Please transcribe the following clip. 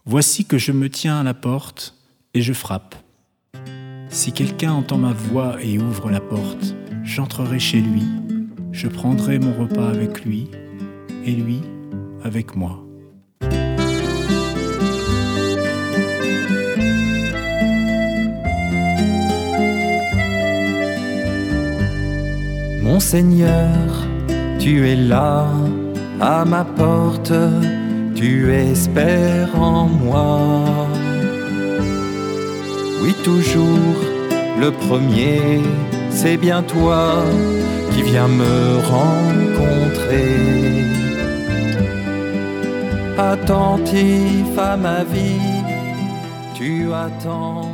Voici que je me tiens à la porte et je frappe. Si quelqu'un entend ma voix et ouvre la porte, j'entrerai chez lui, je prendrai mon repas avec lui et lui avec moi. Mon Seigneur, tu es là, à ma porte, tu espères en moi. Oui, toujours, le premier, c'est bien toi qui viens me rencontrer. Attentif à ma vie, tu attends